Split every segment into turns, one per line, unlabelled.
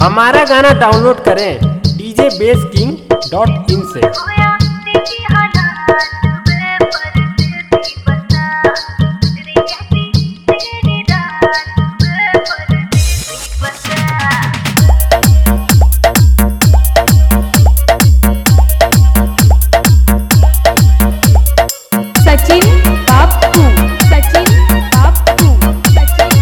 हमारा गाना डाउनलोड करें djbaseking.in से।
सचिन बापू, सचिन बापू, सचिन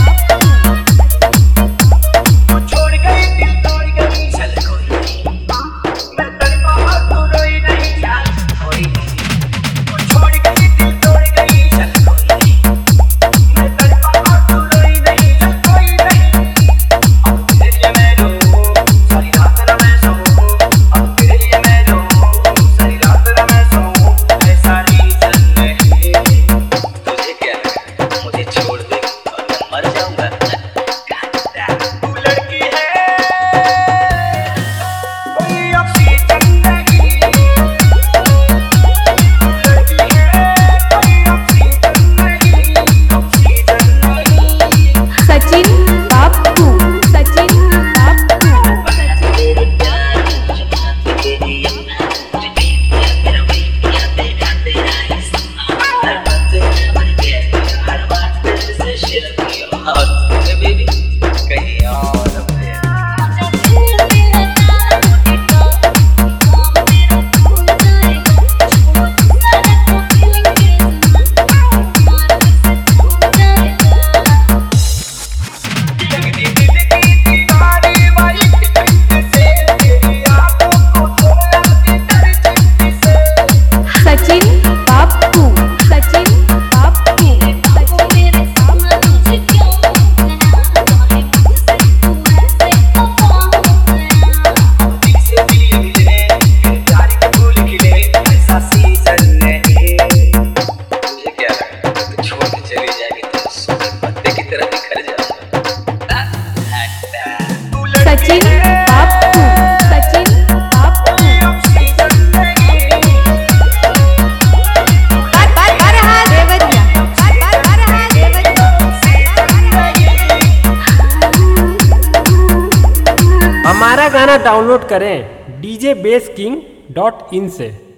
बापू।
छोड़ गई दिल तोड़ गई चल कोई नहीं मैं तड़पा और तू रोई नहीं चल कोई नहीं छोड़ गई दिल तोड़ गई चल कोई नहीं मैं तड़पा और तू रोई नहीं चल कोई नहीं अब तेरे लिए मैं रो सारी रात ना मैं सो अब तेरे लिए मैं रो सारी रात ना मैं सो ऐसा रीजन नहीं तुझे क्या लगा मुझे छोड़ दे और मैं मर जाऊंगा तू लड़की है कोई ऑक्सीजन नहीं लड़की है कोई ऑक्सीजन नहीं ऑक्सीजन नहीं
सचिन बापू, सचिन बापू, सचिन
बेबी कहीं और अपने लगती दिल की दीवारी वाइट पिंक से तेरी आंखों को छोड़ा के दर्द से
सचिन बापू, सचिन बापू, सचिन
दिल से दिल मिले प्यार के फूल खिले ऐसा सीजन नहीं मुझे क्या लगा तू छोड़ के चली जाएगी तो सूखे पत्ते की तरह बिखर जाऊंगा तू लड़की
सचिन बापू, सचिन बापू।
ऑक्सीजन नहीं
हमारा गाना डाउनलोड करें djbaseking.in से।